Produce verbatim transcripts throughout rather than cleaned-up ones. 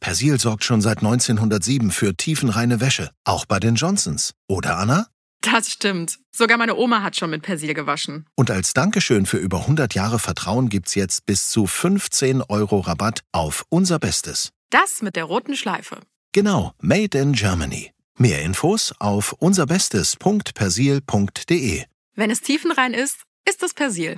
Persil sorgt schon seit neunzehnhundertsieben für tiefenreine Wäsche, auch bei den Johnsons. Oder, Anna? Das stimmt. Sogar meine Oma hat schon mit Persil gewaschen. Und als Dankeschön für über hundert Jahre Vertrauen gibt's jetzt bis zu fünfzehn Euro Rabatt auf unser Bestes. Das mit der roten Schleife. Genau, made in Germany. Mehr Infos auf unserbestes punkt persil punkt de. Wenn es tiefenrein ist, ist es Persil.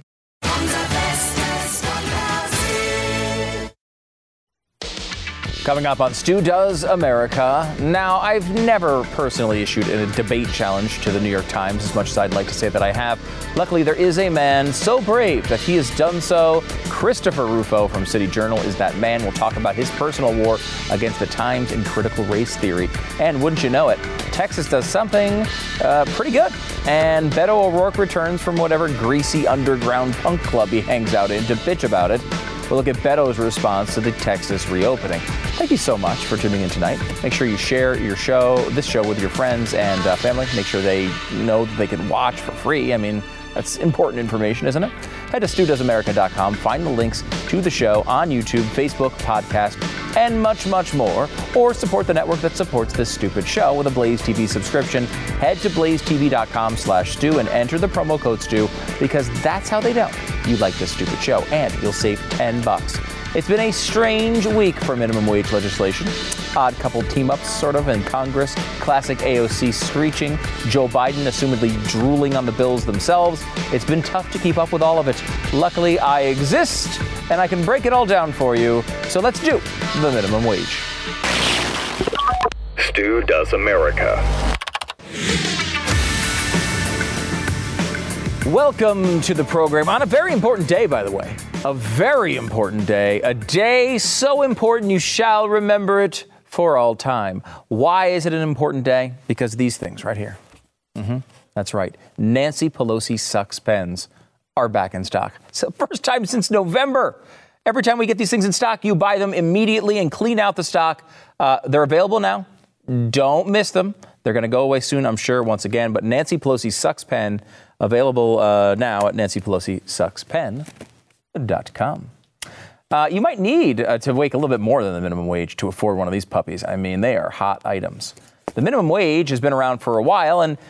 Coming up on Stu Does America. Now, I've never personally issued a debate challenge to the New York Times, as much as I'd like to say that I have. Luckily, there is a man so brave that he has done so. Christopher Rufo from City Journal is that man. We'll talk about his personal war against the Times and critical race theory. And wouldn't you know it, Texas does something uh, pretty good. And Beto O'Rourke returns from whatever greasy underground punk club he hangs out in to bitch about it. We'll look at Beto's response to the Texas reopening. Thank you so much for tuning in tonight. Make sure you share your show, this show, with your friends and uh, family. Make sure they know that they can watch for free. I mean, that's important information, isn't it? Head to stu does america dot com. Find the links to the show on YouTube, Facebook, podcast, and much, much more. Or support the network that supports this stupid show with a Blaze T V subscription. Head to blaze t v dot com slash Stu and enter the promo code Stu, because that's how they know you like this stupid show, and you'll save ten bucks. It's been a strange week for minimum wage legislation. Odd couple team-ups, sort of, in Congress. Classic A O C screeching. Joe Biden assumedly drooling on the bills themselves. It's been tough to keep up with all of it. Luckily, I exist, and I can break it all down for you. So let's do the minimum wage. Stu Does America. Welcome to the program on a very important day, by the way. A very important day. A day so important you shall remember it for all time. Why is it an important day? Because these things right here. Mm-hmm. That's right. Nancy Pelosi sucks pens are back in stock. It's the first time since November. Every time we get these things in stock, you buy them immediately and clean out the stock. Uh, they're available now. Don't miss them. They're going to go away soon, I'm sure, once again. But Nancy Pelosi Sucks Pen, available uh, now at nancy pelosi sucks pen dot com. Uh, you might need uh, to make a little bit more than the minimum wage to afford one of these puppies. I mean, they are hot items. The minimum wage has been around for a while, and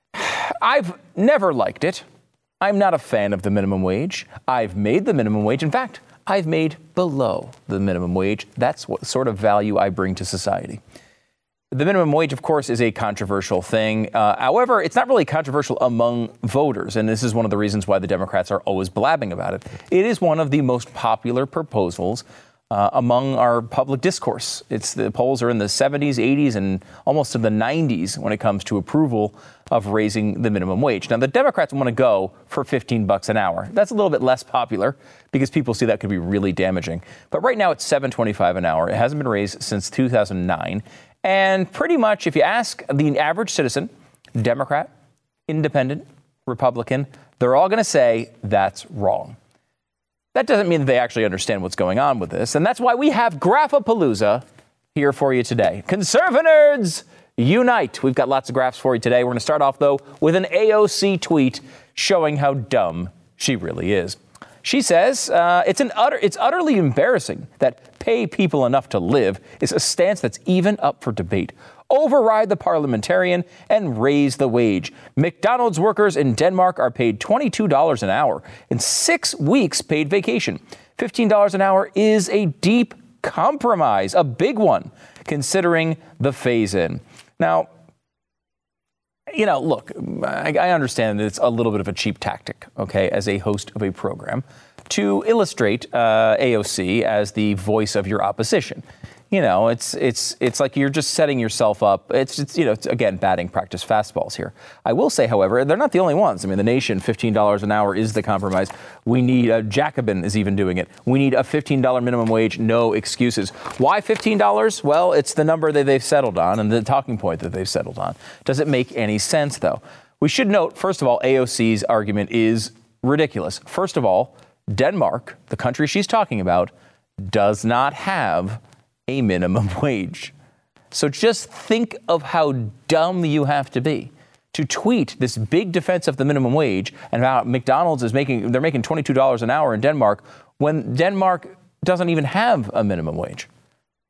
I've never liked it. I'm not a fan of the minimum wage. I've made the minimum wage. In fact, I've made below the minimum wage. That's what sort of value I bring to society. The minimum wage, of course, is a controversial thing. Uh, however, it's not really controversial among voters, and this is one of the reasons why the Democrats are always blabbing about it. It is one of the most popular proposals uh, among our public discourse. It's the polls are in the seventies, eighties, and almost in the nineties when it comes to approval of raising the minimum wage. Now, the Democrats want to go for fifteen bucks an hour. That's a little bit less popular because people see that could be really damaging. But right now, it's seven twenty-five an hour. It hasn't been raised since two thousand nine. And pretty much, if you ask the average citizen, Democrat, Independent, Republican, they're all going to say that's wrong. That doesn't mean that they actually understand what's going on with this. And that's why we have Graphapalooza here for you today. Conservanerds, unite. We've got lots of graphs for you today. We're going to start off, though, with an A O C tweet showing how dumb she really is. She says uh, it's an utter, it's utterly embarrassing that pay people enough to live is a stance that's even up for debate. Override the parliamentarian and raise the wage. McDonald's workers in Denmark are paid twenty-two dollars an hour and six weeks paid vacation. fifteen dollars an hour is a deep compromise, a big one, considering the phase-in. Now, you know, look, I, I understand that it's a little bit of a cheap tactic, okay, as a host of a program, to illustrate uh, A O C as the voice of your opposition. You know, it's it's it's like you're just setting yourself up. It's, it's you know, it's, again, batting practice fastballs here. I will say, however, they're not the only ones. I mean, The Nation, fifteen dollars an hour is the compromise. We need, uh, Jacobin is even doing it. We need a fifteen dollars minimum wage, no excuses. Why fifteen dollars? Well, it's the number that they've settled on and the talking point that they've settled on. Does it make any sense, though? We should note, first of all, A O C's argument is ridiculous. First of all, Denmark, the country she's talking about, does not have a minimum wage. So just think of how dumb you have to be to tweet this big defense of the minimum wage and how McDonald's is making, they're making twenty-two dollars an hour in Denmark when Denmark doesn't even have a minimum wage.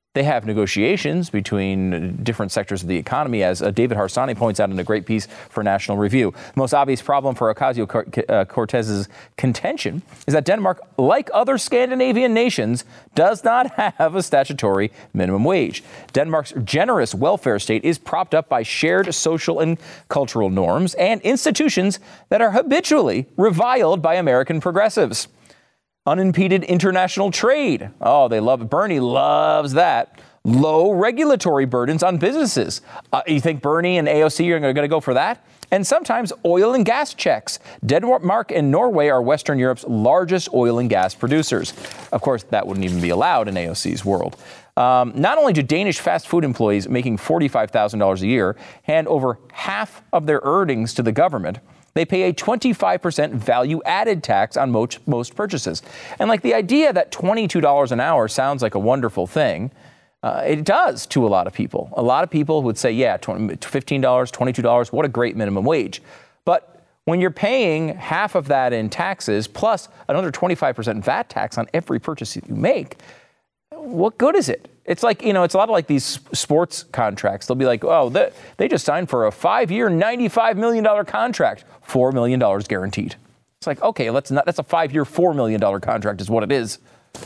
They have negotiations between different sectors of the economy, as uh, David Harsanyi points out in a great piece for National Review. The most obvious problem for Ocasio-Cortez's contention is that Denmark, like other Scandinavian nations, does not have a statutory minimum wage. Denmark's generous welfare state is propped up by shared social and cultural norms and institutions that are habitually reviled by American progressives. Unimpeded international trade. Oh, they love it. Bernie loves that. Low regulatory burdens on businesses. Uh, you think Bernie and A O C are going to go for that? And sometimes oil and gas checks. Denmark and Norway are Western Europe's largest oil and gas producers. Of course, that wouldn't even be allowed in A O C's world. Um, not only do Danish fast food employees making forty-five thousand dollars a year hand over half of their earnings to the government, they pay a twenty-five percent value-added tax on most, most purchases. And like the idea that twenty-two dollars an hour sounds like a wonderful thing, uh, it does to a lot of people. A lot of people would say, yeah, fifteen dollars, twenty-two dollars, what a great minimum wage. But when you're paying half of that in taxes plus another twenty-five percent V A T tax on every purchase you make, what good is it? It's like, you know, it's a lot of like these sports contracts. They'll be like, oh, they, they just signed for a five-year, ninety-five million dollars contract, four million dollars guaranteed. It's like, okay, let's not, that's a five-year, four million dollars contract is what it is.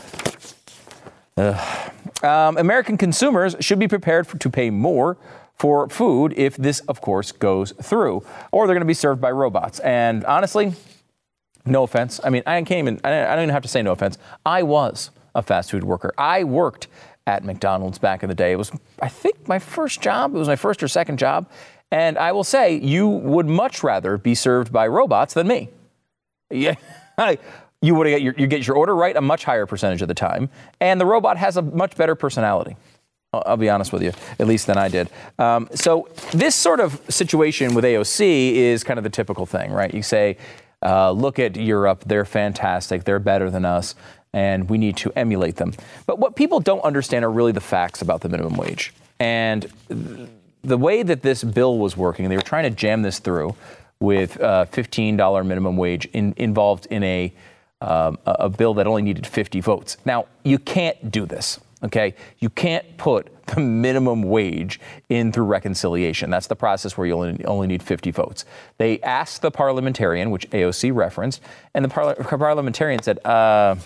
Um, American consumers should be prepared for, to pay more for food if this, of course, goes through, or they're going to be served by robots. And honestly, no offense. I mean, I can't even, I don't even have to say no offense. I was a fast food worker. I worked at McDonald's back in the day. It was, I think, my first job. It was my first or second job. And I will say, you would much rather be served by robots than me. Yeah, you would get your, you get your order right a much higher percentage of the time. And the robot has a much better personality. I'll, I'll be honest with you, at least than I did. Um, so this sort of situation with A O C is kind of the typical thing, right? You say, uh, look at Europe. They're fantastic. They're better than us. And we need to emulate them. But what people don't understand are really the facts about the minimum wage. And the way that this bill was working, they were trying to jam this through with a fifteen dollars minimum wage in, involved in a, um, a bill that only needed fifty votes. Now, you can't do this, okay? You can't put the minimum wage in through reconciliation. That's the process where you only, only need fifty votes. They asked the parliamentarian, which A O C referenced, and the parla- parliamentarian said, uh,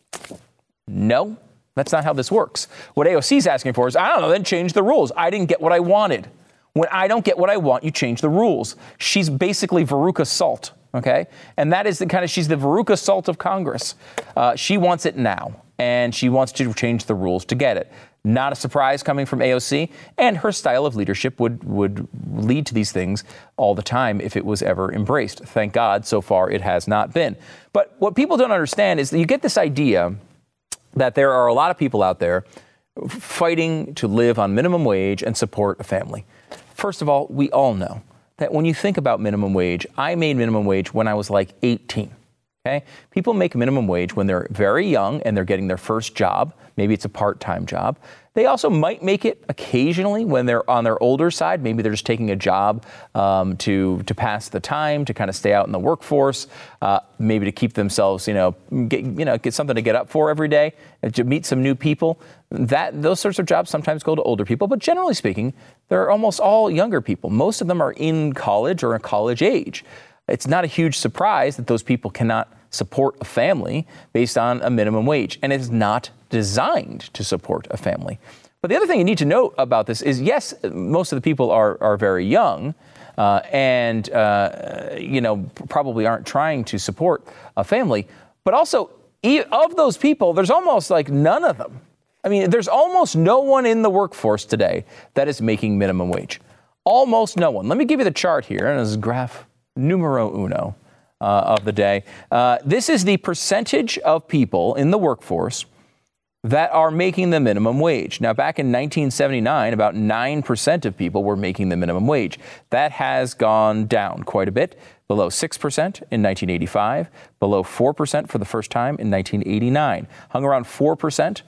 no, that's not how this works. What A O C is asking for is, I don't know, then change the rules. I didn't get what I wanted. When I don't get what I want, you change the rules. She's basically Veruca Salt, okay? And that is the kind of, she's the Veruca Salt of Congress. Uh, she wants it now, and she wants to change the rules to get it. Not a surprise coming from A O C, and her style of leadership would, would lead to these things all the time if it was ever embraced. Thank God, so far it has not been. But what people don't understand is that you get this idea that there are a lot of people out there fighting to live on minimum wage and support a family. First of all, we all know that when you think about minimum wage, I made minimum wage when I was like eighteen. Okay? People make minimum wage when they're very young and they're getting their first job. Maybe it's a part-time job. They also might make it occasionally when they're on their older side. Maybe they're just taking a job um, to to pass the time, to kind of stay out in the workforce, uh, maybe to keep themselves, you know, get, you know, get something to get up for every day, to meet some new people. That those sorts of jobs sometimes go to older people, but generally speaking, they're almost all younger people. Most of them are in college or a college age. It's not a huge surprise that those people cannot support a family based on a minimum wage, and it's not designed to support a family. But the other thing you need to note about this is, yes, most of the people are are very young uh, and, uh, you know, probably aren't trying to support a family. But also, of those people, there's almost like none of them. I mean, there's almost no one in the workforce today that is making minimum wage. Almost no one. Let me give you the chart here. And this is graph numero uno uh, of the day. Uh, this is the percentage of people in the workforce that are making the minimum wage. Now, back in nineteen seventy-nine, about nine percent of people were making the minimum wage. That has gone down quite a bit, below six percent in nineteen eighty-five, below four percent for the first time in nineteen eighty-nine, hung around four percent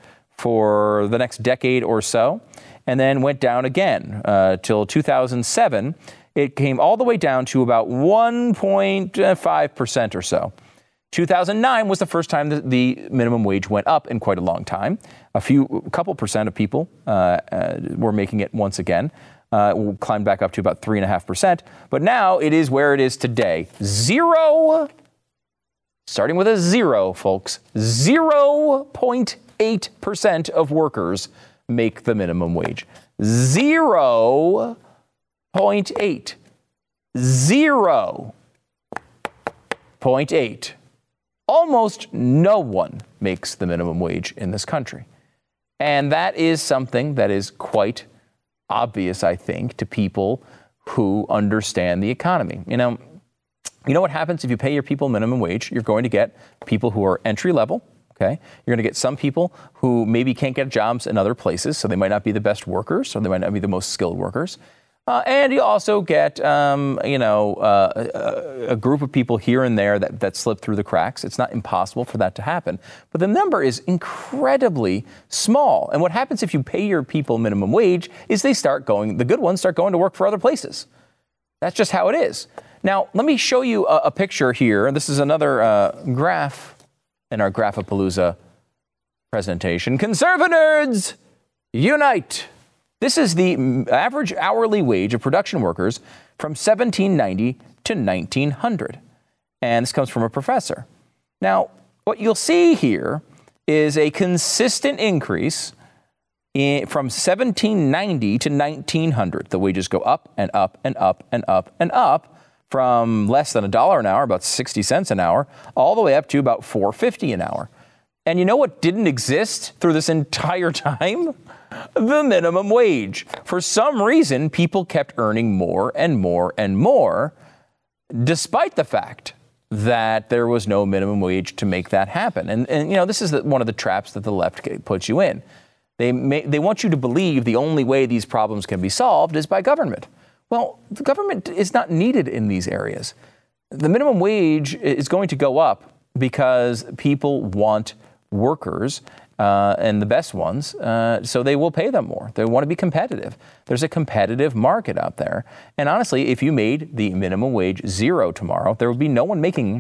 for the next decade or so, and then went down again uh, till two thousand seven. It came all the way down to about one point five percent or so. two thousand nine was the first time that the minimum wage went up in quite a long time. A few, a couple percent of people uh, uh, were making it once again. Uh, climbed back up to about three and a half percent. But now it is where it is today. Zero, starting with a zero, folks. zero point eight percent of workers make the minimum wage. zero point eight. zero point eight. Almost no one makes the minimum wage in this country. And that is something that is quite obvious, I think, to people who understand the economy. You know, you know what happens if you pay your people minimum wage? You're going to get people who are entry level. Okay, you're going to get some people who maybe can't get jobs in other places, so they might not be the best workers, or they might not be the most skilled workers. Uh, and you also get, um, you know, uh, a, a group of people here and there that, that slip through the cracks. It's not impossible for that to happen. But the number is incredibly small. And what happens if you pay your people minimum wage is they start going, the good ones start going to work for other places. That's just how it is. Now, let me show you a, a picture here. This is another uh, graph in our Graphapalooza presentation. Conservanerds, unite! This is the average hourly wage of production workers from seventeen ninety to nineteen hundred. And this comes from a professor. Now, what you'll see here is a consistent increase in, from seventeen ninety to nineteen hundred. The wages go up and up and up and up and up from less than a dollar an hour, about sixty cents an hour, all the way up to about four fifty an hour. And you know what didn't exist through this entire time? The minimum wage. For some reason, people kept earning more and more and more, despite the fact that there was no minimum wage to make that happen. And, and you know, this is the, one of the traps that the left puts you in. They may, they want you to believe the only way these problems can be solved is by government. Well, the government is not needed in these areas. The minimum wage is going to go up because people want workers, uh, and the best ones, uh, so they will pay them more. They want to be competitive. There's a competitive market out there. And honestly, if you made the minimum wage zero tomorrow, there would be no one making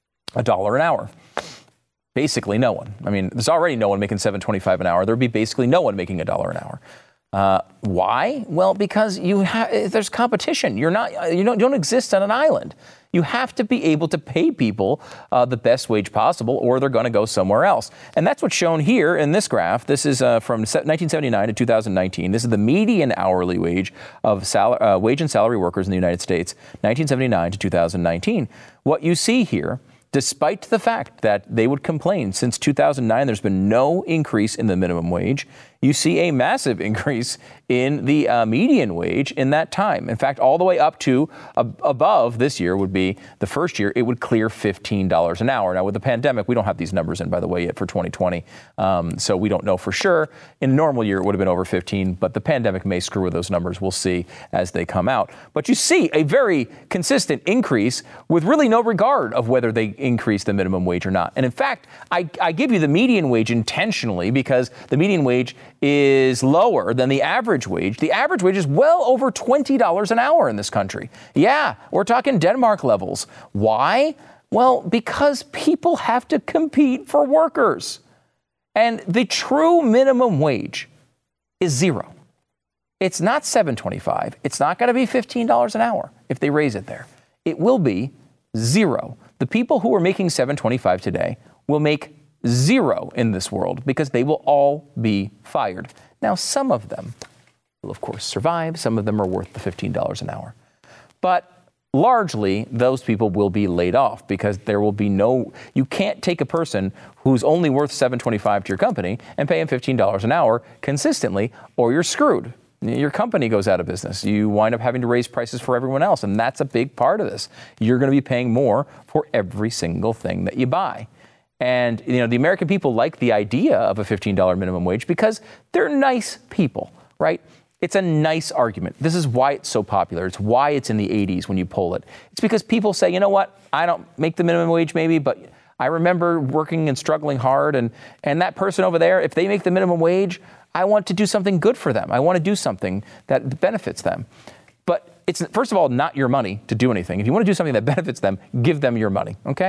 a dollar an hour. Basically no one. I mean, there's already no one making seven twenty-five an hour. There would be basically no one making a dollar an hour. Uh, why? Well, because you have there's competition. You're not you don't, you don't exist on an island. You have to be able to pay people uh, the best wage possible, or they're going to go somewhere else. And that's what's shown here in this graph. This is uh, from nineteen seventy-nine to two thousand nineteen. This is the median hourly wage of sal- uh, wage and salary workers in the United States, nineteen seventy-nine to two thousand nineteen. What you see here, despite the fact that they would complain since two thousand nine, there's been no increase in the minimum wage. You see a massive increase in the uh, median wage in that time. In fact, all the way up to uh, above this year would be the first year, it would clear fifteen dollars an hour. Now, with the pandemic, we don't have these numbers in, by the way, yet for twenty twenty. Um, so we don't know for sure. In a normal year, it would have been over fifteen, but the pandemic may screw with those numbers. We'll see as they come out. But you see a very consistent increase with really no regard of whether they increase the minimum wage or not. And in fact, I, I give you the median wage intentionally because the median wage is lower than the average wage. The average wage is well over twenty dollars an hour in this country. Yeah, we're talking Denmark levels. Why? Well, because people have to compete for workers. And the true minimum wage is zero. It's not seven twenty-five. It's not going to be fifteen dollars an hour if they raise it there. It will be zero. The people who are making seven twenty-five today will make zero in this world because they will all be fired. Now, some of them will, of course, survive. Some of them are worth the fifteen dollars an hour. But largely, those people will be laid off because there will be no, you can't take a person who's only worth seven twenty-five to your company and pay him fifteen dollars an hour consistently, or you're screwed. Your company goes out of business. You wind up having to raise prices for everyone else, and that's a big part of this. You're going to be paying more for every single thing that you buy. And, you know, the American people like the idea of a fifteen dollars minimum wage because they're nice people, right? It's a nice argument. This is why it's so popular. It's why it's in the eighties when you poll it. It's because people say, you know what, I don't make the minimum wage maybe, but I remember working and struggling hard. And, and that person over there, if they make the minimum wage, I want to do something good for them. I want to do something that benefits them. But it's, first of all, not your money to do anything. If you want to do something that benefits them, give them your money, okay?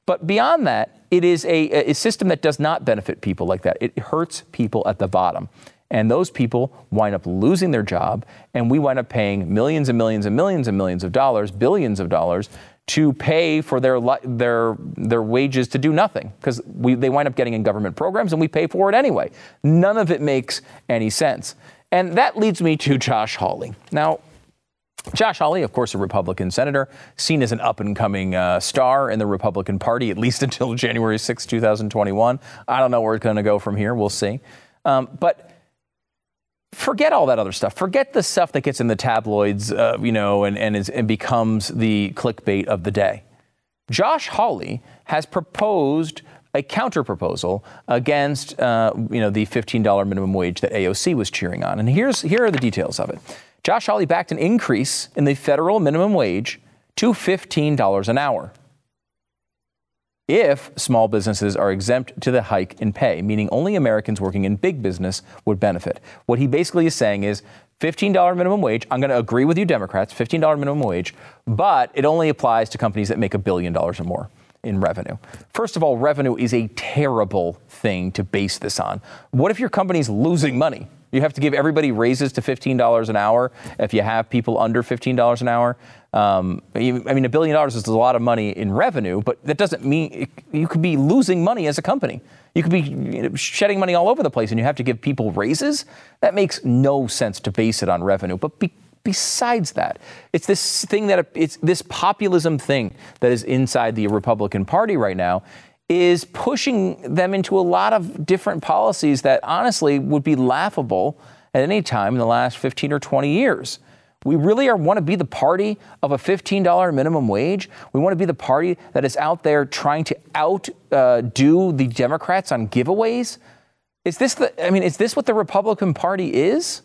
But beyond that, it is a, a system that does not benefit people like that. It hurts people at the bottom. And those people wind up losing their job, and we wind up paying millions and millions and millions and millions of dollars, billions of dollars, to pay for their their their wages to do nothing, because we they wind up getting in government programs, and we pay for it anyway. None of it makes any sense. And that leads me to Josh Hawley. Now, Josh Hawley, of course, a Republican senator, seen as an up-and-coming uh, star in the Republican Party, at least until January sixth, twenty twenty-one. I don't know where it's going to go from here. We'll see. Um, but forget all that other stuff. Forget the stuff that gets in the tabloids, uh, you know, and, and, is, and becomes the clickbait of the day. Josh Hawley has proposed a counter-proposal against, uh, you know, the fifteen dollars minimum wage that A O C was cheering on. And here's here are the details of it. Josh Hawley backed an increase in the federal minimum wage to fifteen dollars an hour if small businesses are exempt to the hike in pay, meaning only Americans working in big business would benefit. What he basically is saying is fifteen dollars minimum wage. I'm going to agree with you, Democrats, fifteen dollars minimum wage, but it only applies to companies that make a billion dollars or more in revenue. First of all, revenue is a terrible thing to base this on. What if your company's losing money? You have to give everybody raises to fifteen dollars an hour if you have people under fifteen dollars an hour. Um, I mean, a billion dollars is a lot of money in revenue, but that doesn't mean it, you could be losing money as a company. You could be you know, shedding money all over the place, and you have to give people raises. That makes no sense to base it on revenue. But be, besides that, it's this thing that it's this populism thing that is inside the Republican Party right now is pushing them into a lot of different policies that honestly would be laughable at any time in the last fifteen or twenty years. We really are, want to be the party of a fifteen dollars minimum wage. We want to be the party that is out there trying to outdo uh, the Democrats on giveaways. Is this the, I mean, is this what the Republican Party is?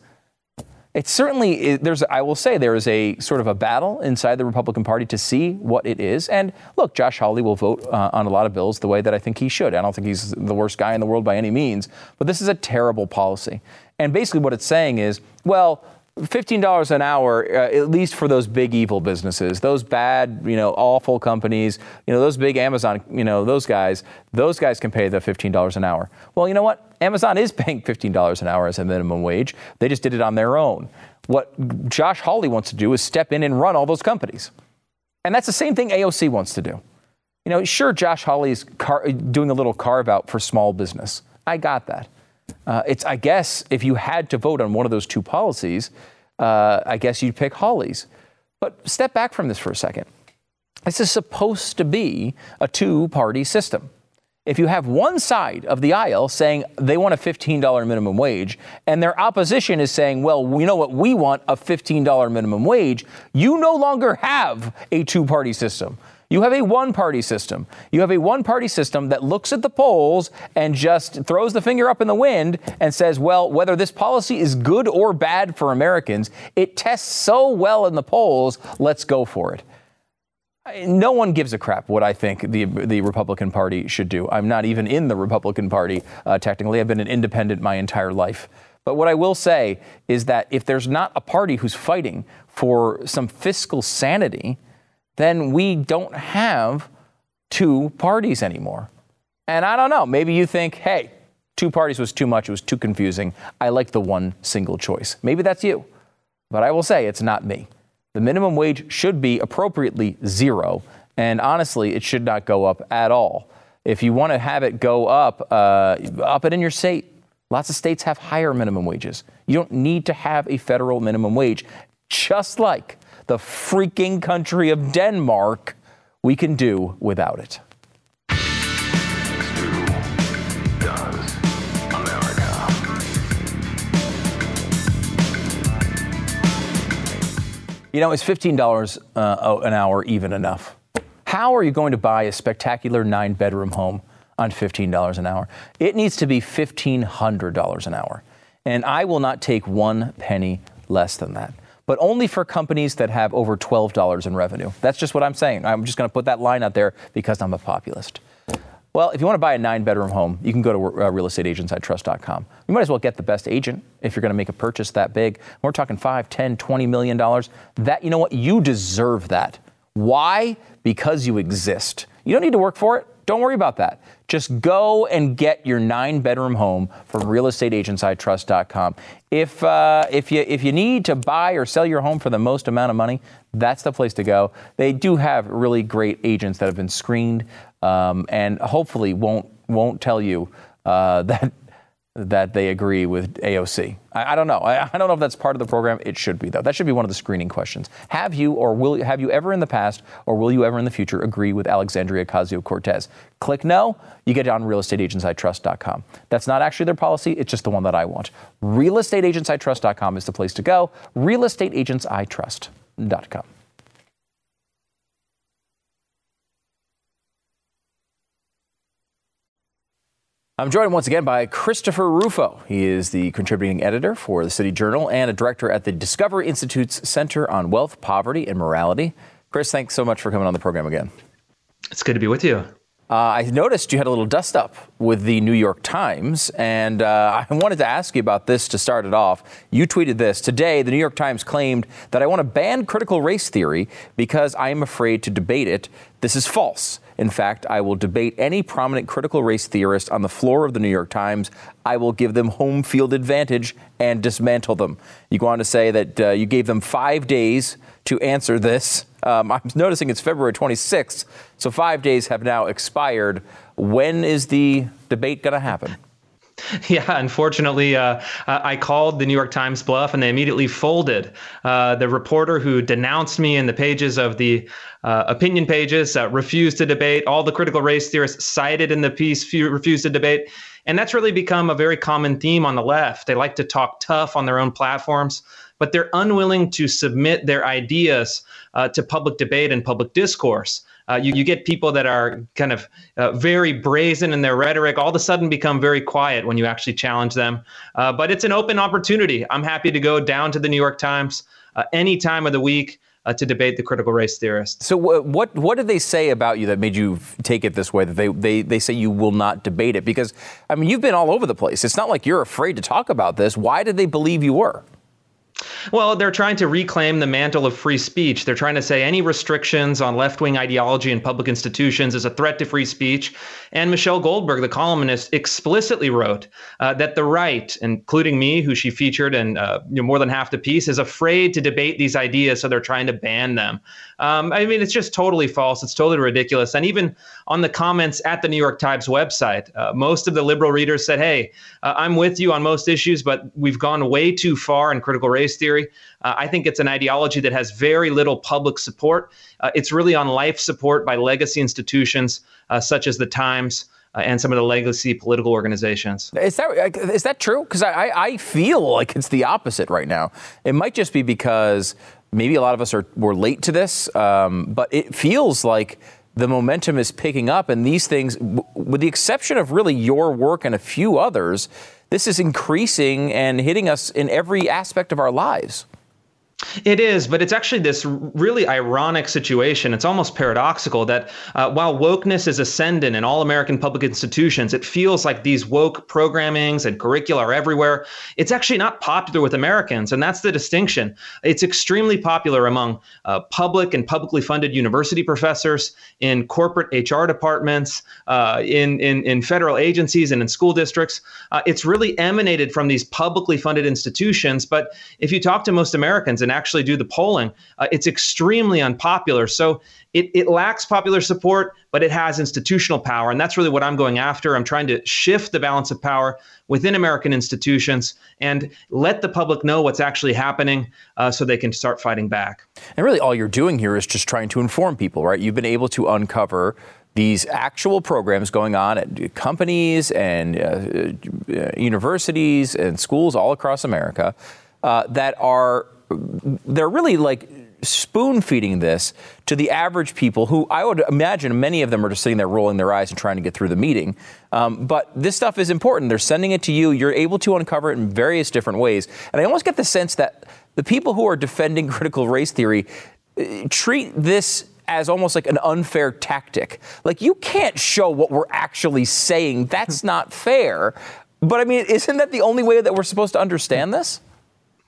It certainly is. There's, I will say there is a sort of a battle inside the Republican Party to see what it is. And look, Josh Hawley will vote uh, on a lot of bills the way that I think he should. I don't think he's the worst guy in the world by any means, but this is a terrible policy. And basically what it's saying is, well, fifteen dollars an hour, uh, at least for those big evil businesses, those bad, you know, awful companies, you know, those big Amazon, you know, those guys, those guys can pay the fifteen dollars an hour. Well, you know what? Amazon is paying fifteen dollars an hour as a minimum wage. They just did it on their own. What Josh Hawley wants to do is step in and run all those companies. And that's the same thing A O C wants to do. You know, sure, Josh Hawley's car- doing a little carve out for small business. I got that. Uh, it's, I guess, if you had to vote on one of those two policies, uh, I guess you'd pick Hawley's. But step back from this for a second. This is supposed to be a two-party system. If you have one side of the aisle saying they want a fifteen dollars minimum wage, and their opposition is saying, well, you know what, we want a fifteen dollars minimum wage, you no longer have a two-party system. You have a one-party system. You have a one-party system that looks at the polls and just throws the finger up in the wind and says, well, whether this policy is good or bad for Americans, it tests so well in the polls, let's go for it. No one gives a crap what I think the the Republican Party should do. I'm not even in the Republican Party, uh, technically. I've been an independent my entire life. But what I will say is that if there's not a party who's fighting for some fiscal sanity, then we don't have two parties anymore. And I don't know, maybe you think, hey, two parties was too much, it was too confusing. I like the one single choice. Maybe that's you. But I will say it's not me. The minimum wage should be appropriately zero. And honestly, it should not go up at all. If you want to have it go up, uh, up it in your state. Lots of states have higher minimum wages. You don't need to have a federal minimum wage, just like the freaking country of Denmark, we can do without it. You know, is fifteen dollars uh, an hour even enough? How are you going to buy a spectacular nine-bedroom home on fifteen dollars an hour? It needs to be fifteen hundred dollars an hour. And I will not take one penny less than that. But only for companies that have over twelve dollars in revenue. That's just what I'm saying. I'm just going to put that line out there because I'm a populist. Well, if you want to buy a nine-bedroom home, you can go to uh, real estate agents I trust dot com. You might as well get the best agent if you're going to make a purchase that big. We're talking five, ten, twenty million dollars. That, you know what? You deserve that. Why? Because you exist. You don't need to work for it. Don't worry about that. Just go and get your nine-bedroom home from real estate agents I trust dot com. If uh, if you if you need to buy or sell your home for the most amount of money, that's the place to go. They do have really great agents that have been screened um, and hopefully won't won't tell you uh, that that they agree with A O C. I, I don't know. I, I don't know if that's part of the program. It should be, though. That should be one of the screening questions. Have you or will have you ever in the past or will you ever in the future agree with Alexandria Ocasio-Cortez? Click no. You get it on real estate agents I trust dot com. That's not actually their policy. It's just the one that I want. real estate agents I trust dot com is the place to go. real estate agents I trust dot com. I'm joined once again by Christopher Rufo. He is the contributing editor for the City Journal and a director at the Discovery Institute's Center on Wealth, Poverty, and Morality. Chris, thanks so much for coming on the program again. It's good to be with you. Uh, I noticed you had a little dust up with the New York Times, and uh, I wanted to ask you about this to start it off. You tweeted this. Today, the New York Times claimed that I want to ban critical race theory because I am afraid to debate it. This is false. In fact, I will debate any prominent critical race theorist on the floor of the New York Times. I will give them home field advantage and dismantle them. You go on to say that uh, you gave them five days to answer this. Um, I'm noticing it's February twenty-sixth, so five days have now expired. When is the debate going to happen? Yeah, unfortunately, uh, I called the New York Times bluff and they immediately folded. Uh, the reporter who denounced me in the pages of the uh, opinion pages uh, refused to debate. All the critical race theorists cited in the piece refused to debate. And that's really become a very common theme on the left. They like to talk tough on their own platforms, but they're unwilling to submit their ideas uh, to public debate and public discourse. Uh, you, you get people that are kind of uh, very brazen in their rhetoric, all of a sudden become very quiet when you actually challenge them. Uh, but it's an open opportunity. I'm happy to go down to the New York Times uh, any time of the week uh, to debate the critical race theorists. So w- what what did they say about you that made you take it this way, that they, they, they say you will not debate it? Because, I mean, you've been all over the place. It's not like you're afraid to talk about this. Why did they believe you were? Well, they're trying to reclaim the mantle of free speech. They're trying to say any restrictions on left-wing ideology in public institutions is a threat to free speech. And Michelle Goldberg, the columnist, explicitly wrote uh, that the right, including me, who she featured in uh, you know, more than half the piece, is afraid to debate these ideas, so they're trying to ban them. Um, I mean, it's just totally false. It's totally ridiculous. And even on the comments at the New York Times website, uh, most of the liberal readers said, hey, uh, I'm with you on most issues, but we've gone way too far in critical race theory. Uh, I think it's an ideology that has very little public support. Uh, it's really on life support by legacy institutions uh, such as the Times uh, and some of the legacy political organizations. Is that is that true? Because I, I feel like it's the opposite right now. It might just be because maybe a lot of us are were late to this, um, but it feels like the momentum is picking up, and these things, w- with the exception of really your work and a few others, this is increasing and hitting us in every aspect of our lives. It is, but it's actually this really ironic situation. It's almost paradoxical that uh, while wokeness is ascendant in all American public institutions, it feels like these woke programmings and curricula are everywhere. It's actually not popular with Americans, and that's the distinction. It's extremely popular among uh, public and publicly funded university professors, in corporate H R departments, uh, in, in, in federal agencies, and in school districts. Uh, it's really emanated from these publicly funded institutions, but if you talk to most Americans, and actually do the polling, uh, it's extremely unpopular. So it, it lacks popular support, but it has institutional power. And that's really what I'm going after. I'm trying to shift the balance of power within American institutions and let the public know what's actually happening uh, so they can start fighting back. And really all you're doing here is just trying to inform people, right? You've been able to uncover these actual programs going on at companies and uh, universities and schools all across America uh, that are they're really like spoon feeding this to the average people who I would imagine many of them are just sitting there rolling their eyes and trying to get through the meeting. Um, but this stuff is important. They're sending it to you. You're able to uncover it in various different ways. And I almost get the sense that the people who are defending critical race theory uh, treat this as almost like an unfair tactic. Like, you can't show what we're actually saying. That's not fair. But I mean, isn't that the only way that we're supposed to understand this?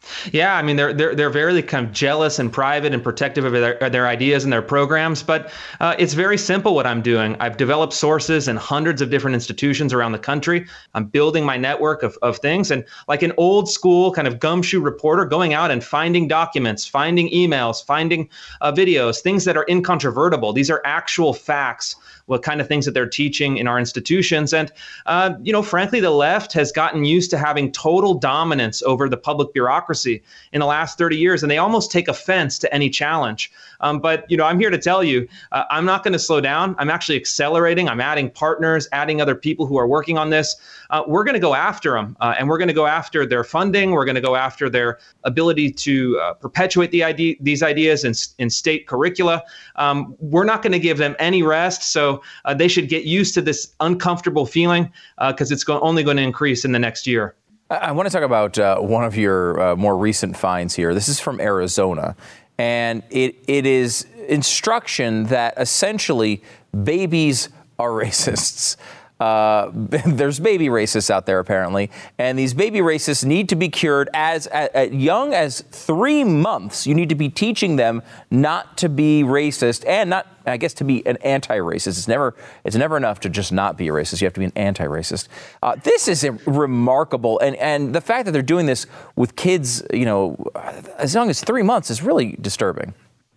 Yeah, I mean, they're they're they're very kind of jealous and private and protective of their, their ideas and their programs. But uh, it's very simple what I'm doing. I've developed sources in hundreds of different institutions around the country. I'm building my network of, of things. And like an old school kind of gumshoe reporter, going out and finding documents, finding emails, finding uh, videos, things that are incontrovertible. These are actual facts. What kind of things that they're teaching in our institutions. And, uh, you know, frankly, the left has gotten used to having total dominance over the public bureaucracy in the last thirty years, and they almost take offense to any challenge. Um, but, you know, I'm here to tell you, uh, I'm not going to slow down. I'm actually accelerating. I'm adding partners, adding other people who are working on this. Uh, we're going to go after them, uh, and we're going to go after their funding. We're going to go after their ability to uh, perpetuate the idea, these ideas in, in state curricula. Um, we're not going to give them any rest. So uh, they should get used to this uncomfortable feeling because uh, it's go- only going to increase in the next year. I want to talk about uh, one of your uh, more recent finds here. This is from Arizona, and it it is instruction that essentially babies are racists. Uh, there's baby racists out there, apparently, and these baby racists need to be cured as at, at young as three months. You need to be teaching them not to be racist and not, I guess, to be an anti-racist. It's never, it's never enough to just not be a racist. You have to be an anti-racist. Uh, this is a remarkable, and and the fact that they're doing this with kids, you know, as young as three months is really disturbing.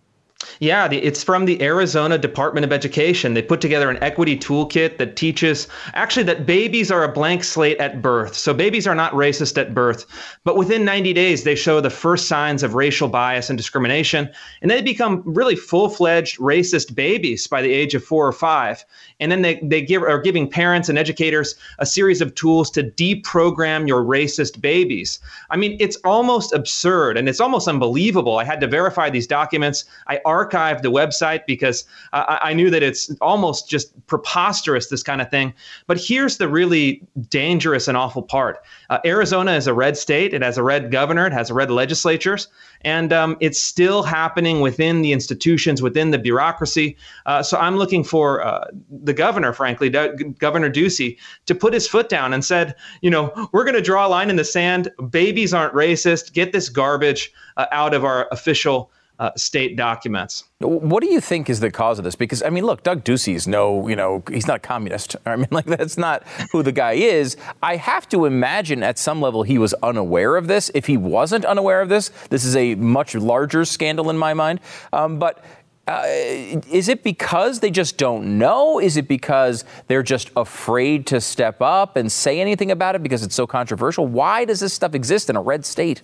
Yeah, the, it's from the Arizona Department of Education. They put together an equity toolkit that teaches actually that babies are a blank slate at birth. So babies are not racist at birth, but within ninety days, they show the first signs of racial bias and discrimination, and they become really full-fledged racist babies by the age of four or five. And then they, they give are giving parents and educators a series of tools to deprogram your racist babies. I mean, it's almost absurd and it's almost unbelievable. I had to verify these documents. I archived the website because uh, I knew that it's almost just preposterous, this kind of thing. But here's the really dangerous and awful part. Uh, Arizona is a red state. It has a red governor. It has red legislatures. And um, it's still happening within the institutions, within the bureaucracy. Uh, so I'm looking for uh, the governor, frankly, D- Governor Ducey, to put his foot down and said, you know, we're going to draw a line in the sand. Babies aren't racist. Get this garbage uh, out of our official Uh, state documents. What do you think is the cause of this? Because, I mean, look, Doug Ducey is no, you know, he's not a communist. I mean, like, that's not who the guy is. I have to imagine at some level he was unaware of this. If he wasn't unaware of this, this is a much larger scandal in my mind. Um, but uh, is it because they just don't know? Is it because they're just afraid to step up and say anything about it because it's so controversial? Why does this stuff exist in a red state?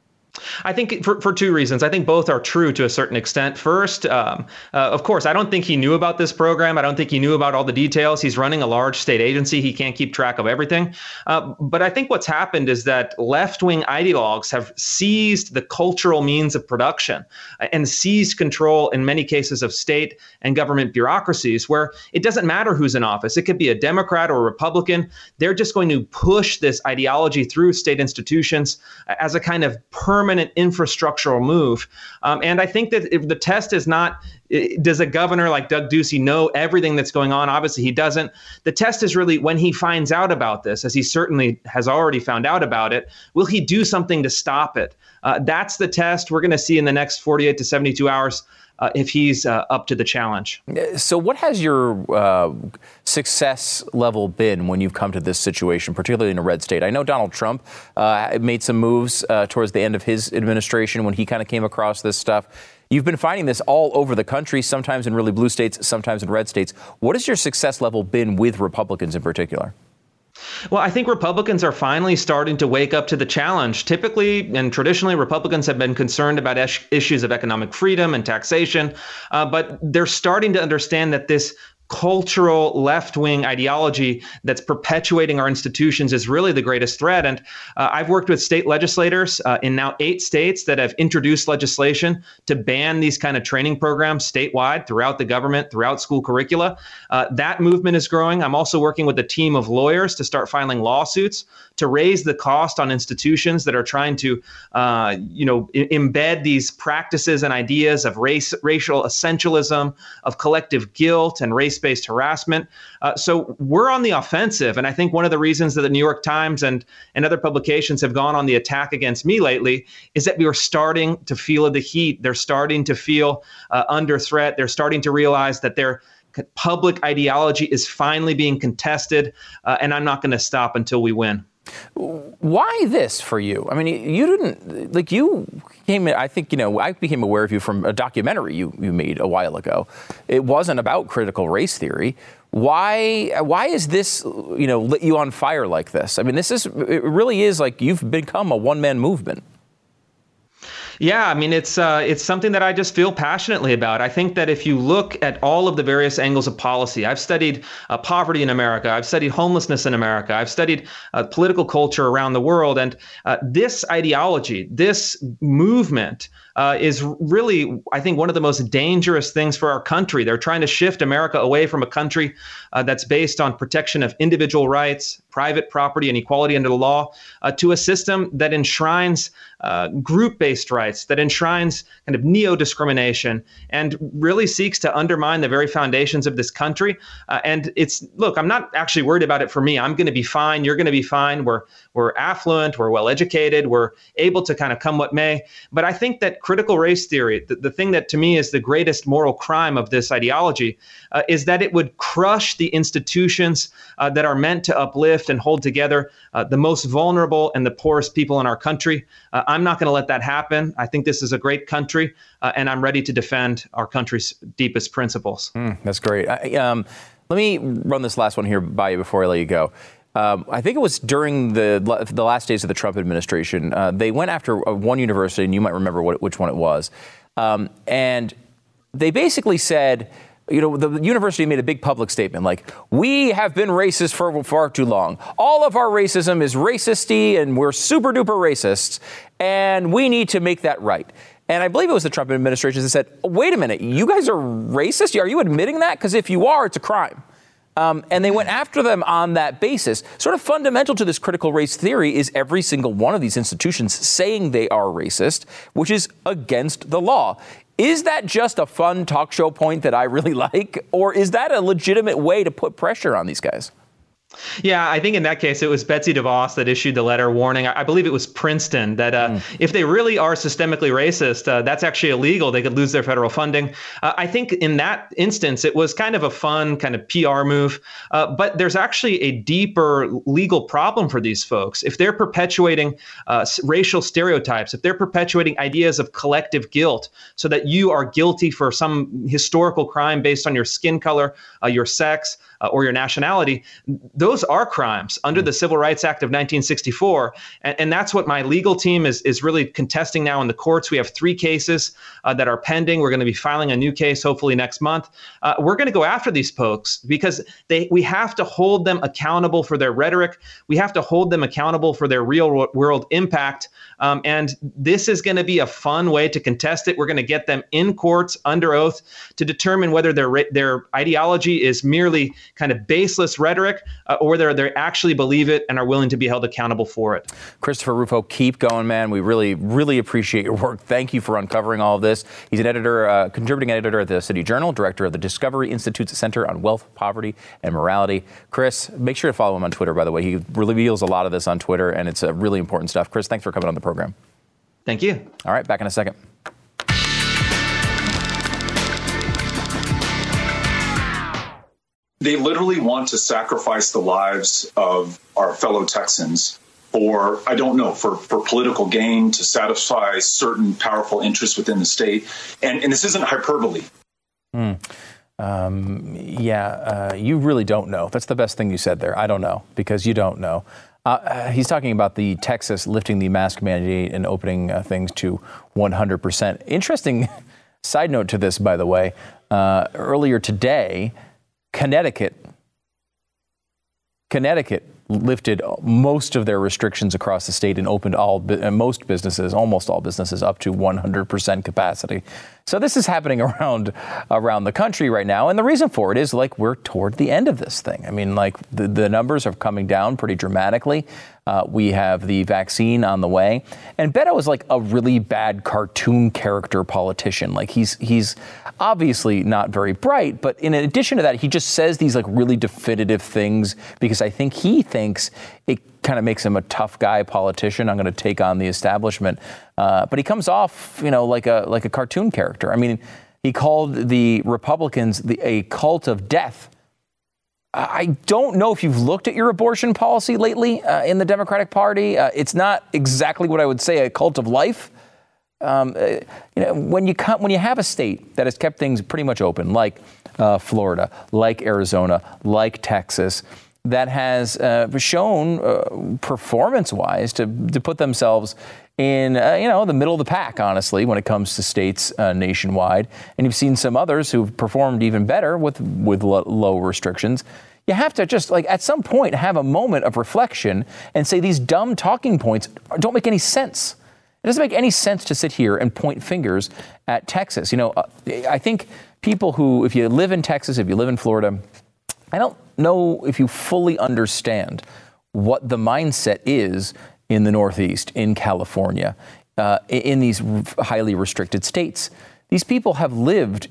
I think for, for two reasons. I think both are true to a certain extent. First, um, uh, of course, I don't think he knew about this program. I don't think he knew about all the details. He's running a large state agency. He can't keep track of everything. Uh, but I think what's happened is that left-wing ideologues have seized the cultural means of production and seized control in many cases of state and government bureaucracies where it doesn't matter who's in office. It could be a Democrat or a Republican. They're just going to push this ideology through state institutions as a kind of permanent permanent infrastructural move. Um, and I think that if the test is not, does a governor like Doug Ducey know everything that's going on? Obviously, he doesn't. The test is really when he finds out about this, as he certainly has already found out about it, will he do something to stop it? Uh, that's the test we're going to see in the next forty-eight to seventy-two hours. Uh, if he's uh, up to the challenge. So what has your uh, success level been when you've come to this situation, particularly in a red state? I know Donald Trump uh, made some moves uh, towards the end of his administration when he kind of came across this stuff. You've been finding this all over the country, sometimes in really blue states, sometimes in red states. What has your success level been with Republicans in particular? Well, I think Republicans are finally starting to wake up to the challenge. Typically and traditionally, Republicans have been concerned about ish- issues of economic freedom and taxation, uh, but they're starting to understand that this cultural left-wing ideology that's perpetuating our institutions is really the greatest threat. And uh, I've worked with state legislators uh, in now eight states that have introduced legislation to ban these kind of training programs statewide throughout the government, throughout school curricula. Uh, that movement is growing. I'm also working with a team of lawyers to start filing lawsuits to raise the cost on institutions that are trying to, uh, you know, I- embed these practices and ideas of race, racial essentialism, of collective guilt and race race-based harassment. Uh, so we're on the offensive. And I think one of the reasons that the New York Times and, and other publications have gone on the attack against me lately is that we are starting to feel the heat. They're starting to feel uh, under threat. They're starting to realize that their public ideology is finally being contested. Uh, and I'm not going to stop until we win. Why this for you? I mean, you didn't, like you came, I think, you know, I became aware of you from a documentary you, you made a while ago. It wasn't about critical race theory. Why, why is this, you know, lit you on fire like this? I mean, this is, it really is like you've become a one-man movement. Yeah, I mean, it's uh, it's something that I just feel passionately about. I think that if you look at all of the various angles of policy, I've studied uh, poverty in America, I've studied homelessness in America, I've studied uh, political culture around the world, and uh, this ideology, this movement uh, is really, I think, one of the most dangerous things for our country. They're trying to shift America away from a country uh, that's based on protection of individual rights, private property, and equality under the law, uh, to a system that enshrines uh, group-based rights, that enshrines kind of neo-discrimination, and really seeks to undermine the very foundations of this country. Uh, and it's, look, I'm not actually worried about it for me. I'm going to be fine. You're going to be fine. We're we're affluent. We're well-educated. We're able to kind of come what may. But I think that critical race theory, the, the thing that to me is the greatest moral crime of this ideology, uh, is that it would crush the institutions uh, that are meant to uplift and hold together uh, the most vulnerable and the poorest people in our country. Uh, I'm not going to let that happen. I think this is a great country, uh, and I'm ready to defend our country's deepest principles. Mm, that's great. I, um, let me run this last one here by you before I let you go. Um, I think it was during the the last days of the Trump administration. Uh, they went after one university, and you might remember what, which one it was. Um, and they basically said, you know, the university made a big public statement like, we have been racist for far too long. All of our racism is racisty, and we're super duper racists, and we need to make that right. And I believe it was the Trump administration that said, wait a minute, you guys are racist? Are you admitting that? Because if you are, it's a crime. Um, and they went after them on that basis. Sort of fundamental to this critical race theory is every single one of these institutions saying they are racist, which is against the law. Is that just a fun talk show point that I really like, or is that a legitimate way to put pressure on these guys? Yeah, I think in that case, it was Betsy DeVos that issued the letter warning. I believe it was Princeton that uh, mm. if they really are systemically racist, uh, that's actually illegal. They could lose their federal funding. Uh, I think in that instance, it was kind of a fun kind of P R move. Uh, but there's actually a deeper legal problem for these folks. If they're perpetuating uh, racial stereotypes, if they're perpetuating ideas of collective guilt so that you are guilty for some historical crime based on your skin color, uh, your sex, uh, or your nationality, those are crimes under the Civil Rights Act of nineteen sixty-four. And, and that's what my legal team is, is really contesting now in the courts. We have three cases uh, that are pending. We're going to be filing a new case hopefully next month. Uh, we're going to go after these folks because they we have to hold them accountable for their rhetoric. We have to hold them accountable for their real world impact. Um, and this is going to be a fun way to contest it. We're going to get them in courts under oath to determine whether their their ideology is merely kind of baseless rhetoric, uh, or whether they actually believe it and are willing to be held accountable for it. Christopher Rufo, keep going, man. We really, really appreciate your work. Thank you for uncovering all of this. He's an editor, uh, contributing editor at the City Journal, director of the Discovery Institute's Center on Wealth, Poverty, and Morality. Chris, make sure to follow him on Twitter, by the way. He reveals a lot of this on Twitter, and it's uh, really important stuff. Chris, thanks for coming on the program. Thank you. All right, back in a second. They literally want to sacrifice the lives of our fellow Texans for, I don't know, for, for political gain, to satisfy certain powerful interests within the state. And, and this isn't hyperbole. Mm. Um, yeah, uh, you really don't know. That's the best thing you said there. I don't know, because you don't know. Uh, he's talking about the Texas lifting the mask mandate and opening uh, things to one hundred percent. Interesting side note to this, by the way. Uh, earlier today, Connecticut, Connecticut lifted most of their restrictions across the state and opened all most businesses, almost all businesses, up to one hundred percent capacity. So this is happening around around the country right now, and the reason for it is like we're toward the end of this thing. I mean, like the, the numbers are coming down pretty dramatically. Uh, we have the vaccine on the way. And Beto is like a really bad cartoon character politician. Like he's he's obviously not very bright, but in addition to that, he just says these like really definitive things because I think he thinks it kind of makes him a tough guy politician. I'm going to take on the establishment. Uh, but he comes off, you know, like a like a cartoon character. I mean, he called the Republicans the, a cult of death. I don't know if you've looked at your abortion policy lately uh, in the Democratic Party. Uh, it's not exactly what I would say a cult of life. Um, uh, you know, when you come, when you have a state that has kept things pretty much open, like uh, Florida, like Arizona, like Texas, that has uh, shown uh, performance-wise to to put themselves in, uh, you know, the middle of the pack, honestly, when it comes to states uh, nationwide. And you've seen some others who've performed even better with, with lo- low restrictions. You have to just, like, at some point have a moment of reflection and say these dumb talking points don't make any sense. It doesn't make any sense to sit here and point fingers at Texas. You know, uh, I think people who, if you live in Texas, if you live in Florida, I don't know if you fully understand what the mindset is in the Northeast, in California, uh, in these highly restricted states. These people have lived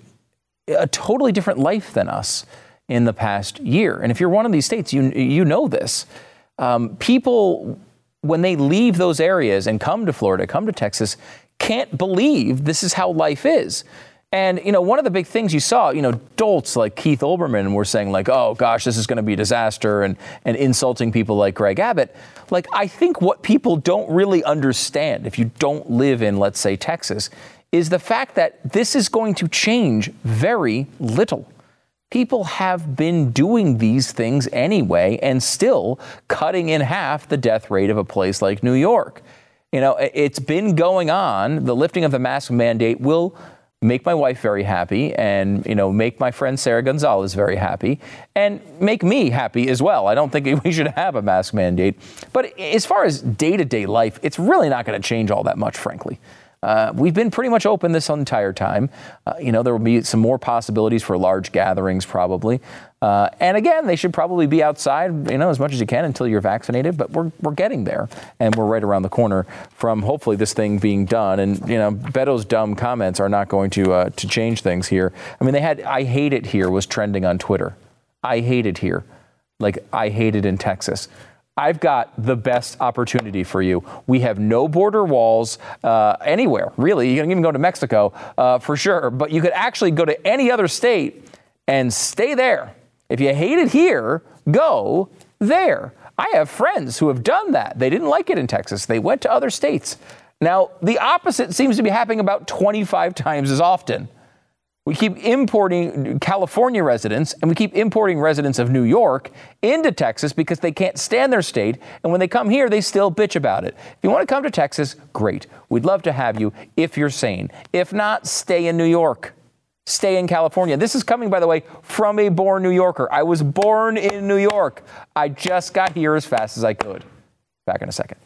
a totally different life than us in the past year. And if you're one of these states, you you know this. Um, people, when they leave those areas and come to Florida, come to Texas, can't believe this is how life is. And, you know, one of the big things you saw, you know, dolts like Keith Olbermann were saying like, oh, gosh, this is going to be a disaster and, and insulting people like Greg Abbott. Like, I think what people don't really understand if you don't live in, let's say, Texas, is the fact that this is going to change very little. People have been doing these things anyway and still cutting in half the death rate of a place like New York. You know, it's been going on. The lifting of the mask mandate will make my wife very happy and, you know, make my friend Sarah Gonzalez very happy and make me happy as well. I don't think we should have a mask mandate. But as far as day-to-day life, it's really not going to change all that much, frankly. Uh, we've been pretty much open this entire time. Uh, you know, there will be some more possibilities for large gatherings probably. Uh, and again, they should probably be outside, you know, as much as you can until you're vaccinated. But we're we're getting there, and we're right around the corner from hopefully this thing being done. And you know, Beto's dumb comments are not going to uh, to change things here. I mean, they had "I hate it here" was trending on Twitter. I hate it here, like I hate it in Texas. I've got the best opportunity for you. We have no border walls uh, anywhere, really. You can even go to Mexico uh, for sure, but you could actually go to any other state and stay there. If you hate it here, go there. I have friends who have done that. They didn't like it in Texas. They went to other states. Now, the opposite seems to be happening about twenty-five times as often. We keep importing California residents and we keep importing residents of New York into Texas because they can't stand their state. And when they come here, they still bitch about it. If you want to come to Texas, great. We'd love to have you if you're sane. If not, stay in New York. Stay in California. This is coming, by the way, from a born New Yorker. I was born in New York. I just got here as fast as I could. Back in a second.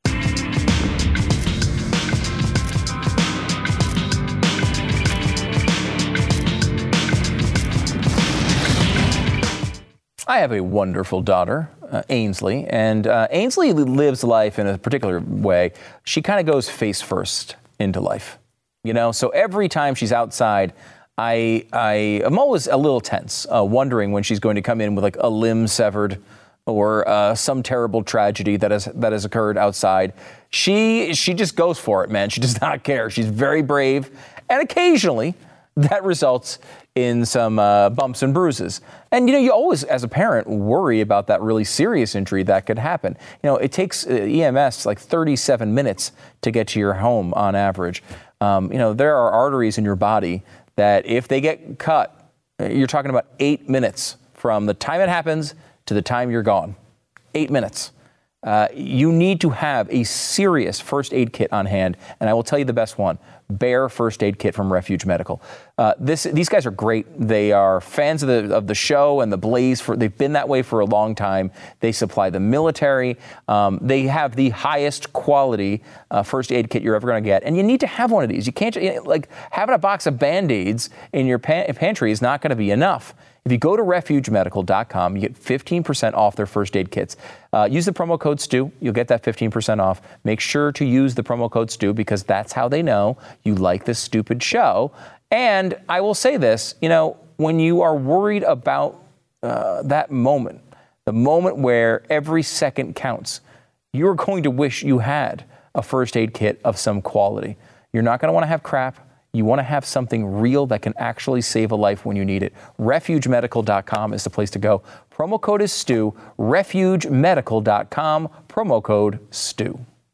I have a wonderful daughter, uh, Ainsley, and uh, Ainsley lives life in a particular way. She kind of goes face first into life, you know? So every time she's outside, I, I am always a little tense, uh, wondering when she's going to come in with like a limb severed or uh, some terrible tragedy that has that has occurred outside. She she just goes for it, man. She does not care. She's very brave, and occasionally that results in some uh, bumps and bruises. And, you know, you always, as a parent, worry about that really serious injury that could happen. You know, it takes uh, E M S like thirty-seven minutes to get to your home on average. Um, you know, there are arteries in your body that if they get cut, you're talking about eight minutes from the time it happens to the time you're gone. Eight minutes. Uh, you need to have a serious first aid kit on hand, and I will tell you the best one. Bear First Aid Kit from Refuge Medical. Uh, this, these guys are great. They are fans of the of the show and the Blaze. For they've been that way for a long time. They supply the military. Um, they have the highest quality uh, first aid kit you're ever going to get, and you need to have one of these. You can't like having a box of Band-Aids in your pan- pantry is not going to be enough. If you go to refuge medical dot com, you get fifteen percent off their first aid kits. Uh, use the promo code Stu. You'll get that fifteen percent off. Make sure to use the promo code Stu because that's how they know you like this stupid show. And I will say this, you know, when you are worried about uh, that moment, the moment where every second counts, you're going to wish you had a first aid kit of some quality. You're not going to want to have crap. You want to have something real that can actually save a life when you need it. refuge medical dot com is the place to go. Promo code is Stu. refuge medical dot com, promo code Stu.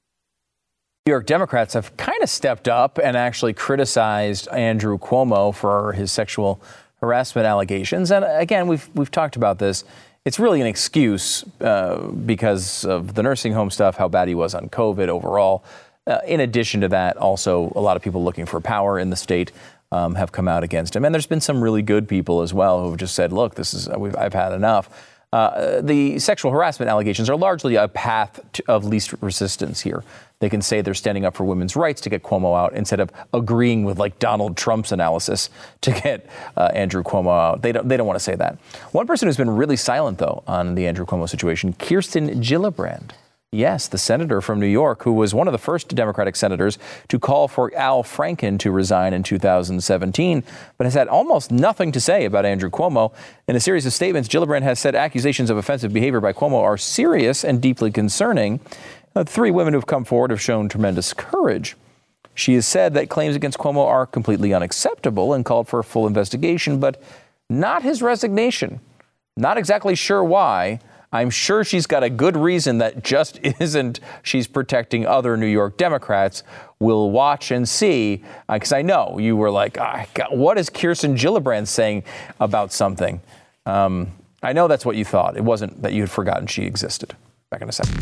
New York Democrats have kind of stepped up and actually criticized Andrew Cuomo for his sexual harassment allegations. And again, we've we've talked about this. It's really an excuse uh, because of the nursing home stuff, how bad he was on COVID overall. Uh, in addition to that, also a lot of people looking for power in the state um, have come out against him. And there's been some really good people as well who have just said, look, this is we've, I've had enough. Uh, the sexual harassment allegations are largely a path to, of least resistance here. They can say they're standing up for women's rights to get Cuomo out instead of agreeing with like Donald Trump's analysis to get uh, Andrew Cuomo out. They don't, they don't want to say that. One person who's been really silent, though, on the Andrew Cuomo situation, Kirsten Gillibrand. Yes, the senator from New York, who was one of the first Democratic senators to call for Al Franken to resign in two thousand seventeen, but has had almost nothing to say about Andrew Cuomo. In a series of statements, Gillibrand has said accusations of offensive behavior by Cuomo are serious and deeply concerning. The three women who have come forward have shown tremendous courage. She has said that claims against Cuomo are completely unacceptable and called for a full investigation, but not his resignation. Not exactly sure why. I'm sure she's got a good reason that just isn't she's protecting other New York Democrats. We'll watch and see, because uh, I know you were like, oh, God, what is Kirsten Gillibrand saying about something? Um, I know that's what you thought. It wasn't that you had forgotten she existed. Back in a second.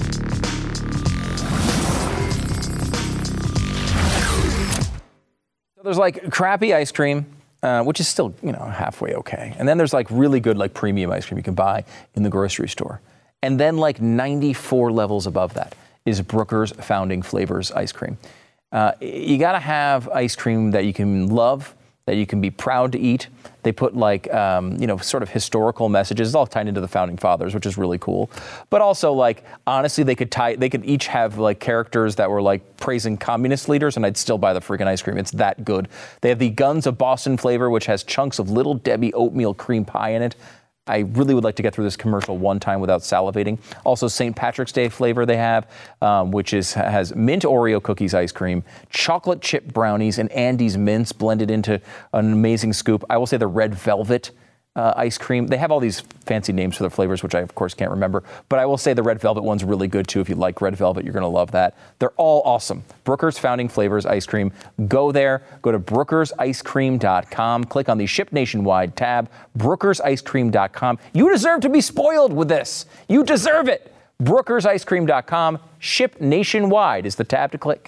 So there's like crappy ice cream. Uh, which is still, you know, halfway okay. And then there's like really good, like premium ice cream you can buy in the grocery store. And then like ninety-four levels above that is Brooker's Founding Flavors ice cream. Uh, you got to have ice cream that you can love, that you can be proud to eat. They put like, um, you know, sort of historical messages. It's all tied into the Founding Fathers, which is really cool. But also, like, honestly, they could tie, they could each have like characters that were like praising communist leaders, and I'd still buy the freaking ice cream. It's that good. They have the Guns of Boston flavor, which has chunks of Little Debbie oatmeal cream pie in it. I really would like to get through this commercial one time without salivating. Also, Saint Patrick's Day flavor they have, um, which is has mint Oreo cookies ice cream, chocolate chip brownies, and Andes mints blended into an amazing scoop. I will say the red velvet uh, ice cream. They have all these fancy names for their flavors, which I, of course, can't remember. But I will say the red velvet one's really good, too. If you like red velvet, you're going to love that. They're all awesome. Brooker's Founding Flavors ice cream. Go there. Go to brookers ice cream dot com. Click on the Ship Nationwide tab. brookers ice cream dot com. You deserve to be spoiled with this. You deserve it. brookers ice cream dot com. Ship Nationwide is the tab to click.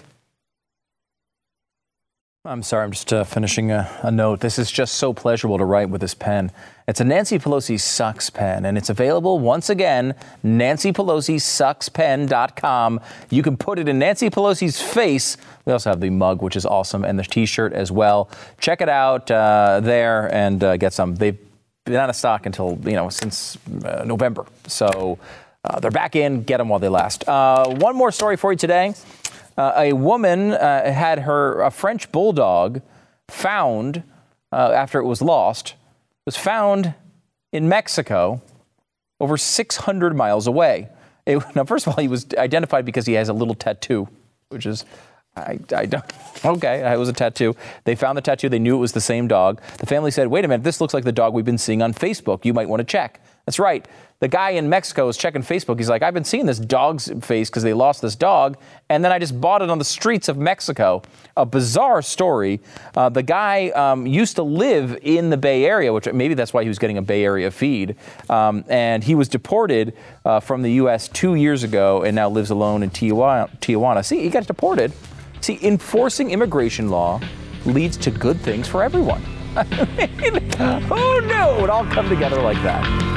I'm sorry, I'm just uh, finishing a, a note. This is just so pleasurable to write with this pen. It's a Nancy Pelosi Sucks pen, and it's available once again, nancy pelosi sucks pen dot com. You can put it in Nancy Pelosi's face. We also have the mug, which is awesome, and the T-shirt as well. Check it out uh, there and uh, get some. They've been out of stock until, you know, since uh, November. So uh, they're back in. Get them while they last. Uh, one more story for you today. Uh, a woman uh, had her a French bulldog found uh, after it was lost, was found in Mexico over six hundred miles away. It, now, first of all, he was identified because he has a little tattoo, which is, I, I don't, okay, it was a tattoo. They found the tattoo. They knew it was the same dog. The family said, wait a minute, this looks like the dog we've been seeing on Facebook. You might want to check. That's right. The guy in Mexico is checking Facebook. He's like, I've been seeing this dog's face because they lost this dog, and then I just bought it on the streets of Mexico. A bizarre story. Uh, the guy um, used to live in the Bay Area, which maybe that's why he was getting a Bay Area feed, um, and he was deported uh, from the U S two years ago and now lives alone in Tijuana. Tijuana. See, he got deported. See, enforcing immigration law leads to good things for everyone. Who knew it would all come together like that?